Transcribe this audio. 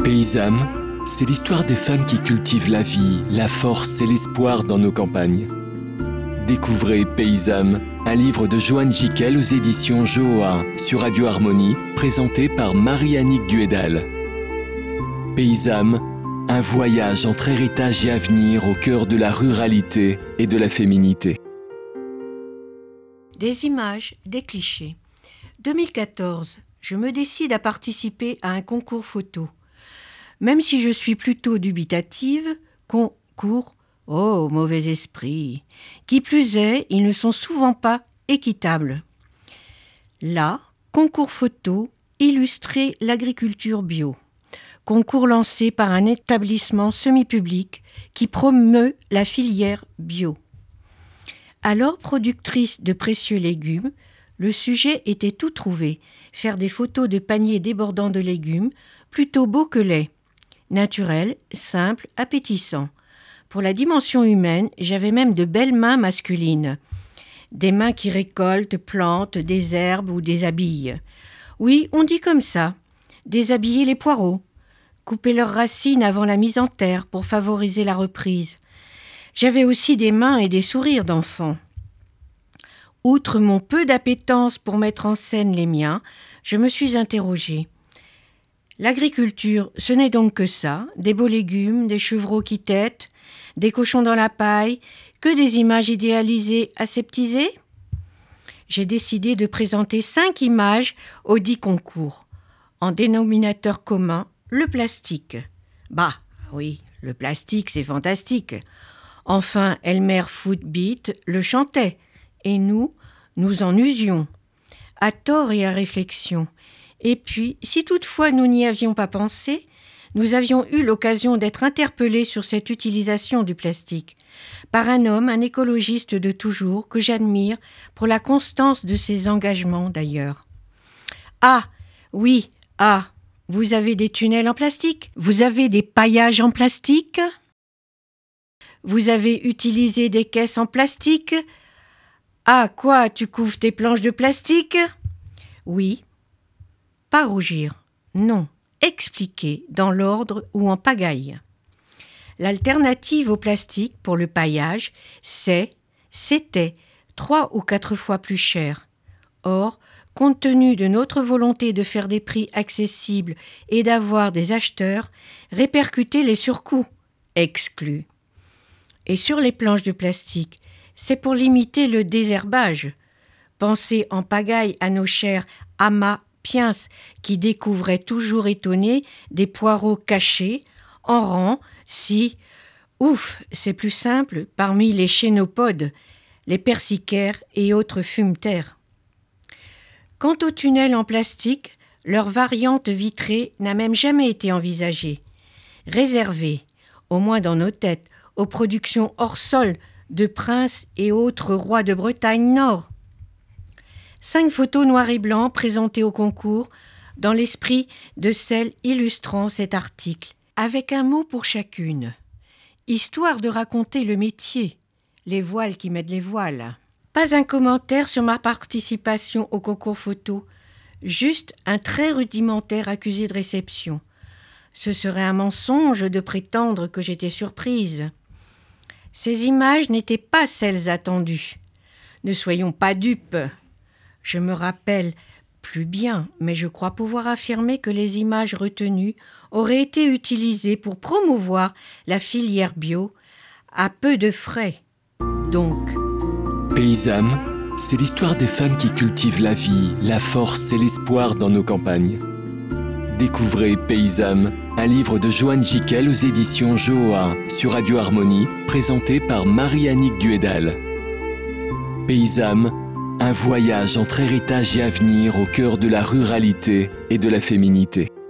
Paysannes, c'est l'histoire des femmes qui cultivent la vie, la force et l'espoir dans nos campagnes. Découvrez Paysannes, un livre de Joanne Jiquel aux éditions Joa sur Radio Harmonie, présenté par Marie-Annick Duédal. Paysannes, un voyage entre héritage et avenir au cœur de la ruralité et de la féminité. Des images, des clichés. 2014, je me décide à participer à un concours photo. Même si je suis plutôt dubitative, concours, oh, mauvais esprit. Qui plus est, ils ne sont souvent pas équitables. Là, concours photo, illustrer l'agriculture bio. Concours lancé par un établissement semi-public qui promeut la filière bio. Alors productrice de précieux légumes, le sujet était tout trouvé, faire des photos de paniers débordants de légumes, plutôt beaux que laids. Naturel, simple, appétissant. Pour la dimension humaine, j'avais même de belles mains masculines. Des mains qui récoltent, plantent, des herbes ou déshabillent. Oui, on dit comme ça. Déshabiller les poireaux. Couper leurs racines avant la mise en terre pour favoriser la reprise. J'avais aussi des mains et des sourires d'enfants. Outre mon peu d'appétence pour mettre en scène les miens, je me suis interrogée. L'agriculture, ce n'est donc que ça, des beaux légumes, des chevreaux qui têtent, des cochons dans la paille, que des images idéalisées, aseptisées ? J'ai décidé de présenter 5 images au dit concours. En dénominateur commun, le plastique. Bah, oui, le plastique, c'est fantastique. Enfin, Elmer Footbeat le chantait, et nous en usions. À tort et à réflexion. Et puis, si toutefois nous n'y avions pas pensé, nous avions eu l'occasion d'être interpellés sur cette utilisation du plastique par un homme, un écologiste de toujours, que j'admire pour la constance de ses engagements d'ailleurs. Ah, oui, vous avez des tunnels en plastique ? Vous avez des paillages en plastique ? Vous avez utilisé des caisses en plastique ? Ah, quoi, tu couves tes planches de plastique ? Oui. Pas rougir, non, expliquer dans l'ordre ou en pagaille. L'alternative au plastique pour le paillage, c'était 3 ou 4 fois plus cher. Or, compte tenu de notre volonté de faire des prix accessibles et d'avoir des acheteurs, répercuter les surcoûts, exclus. Et sur les planches de plastique, c'est pour limiter le désherbage. Pensez en pagaille à nos chers amas Piens qui découvraient toujours étonnés des poireaux cachés, en rang, c'est plus simple, parmi les chénopodes, les persicaires et autres fumeterres. Quant aux tunnels en plastique, leur variante vitrée n'a même jamais été envisagée. Réservée, au moins dans nos têtes, aux productions hors sol de princes et autres rois de Bretagne Nord. 5 photos noir et blanc présentées au concours dans l'esprit de celles illustrant cet article, avec un mot pour chacune, histoire de raconter le métier, les voiles qui m'aident les voiles. Pas un commentaire sur ma participation au concours photo, juste un très rudimentaire accusé de réception. Ce serait un mensonge de prétendre que j'étais surprise. Ces images n'étaient pas celles attendues. Ne soyons pas dupes. Je me rappelle plus bien, mais je crois pouvoir affirmer que les images retenues auraient été utilisées pour promouvoir la filière bio à peu de frais. Donc, Paysannes, c'est l'histoire des femmes qui cultivent la vie, la force et l'espoir dans nos campagnes. Découvrez Paysannes, un livre de Joanne Jiquel aux éditions Joa sur Radio Harmonie, présenté par Marie-Annick Duédal. Paysannes, un voyage entre héritage et avenir au cœur de la ruralité et de la féminité.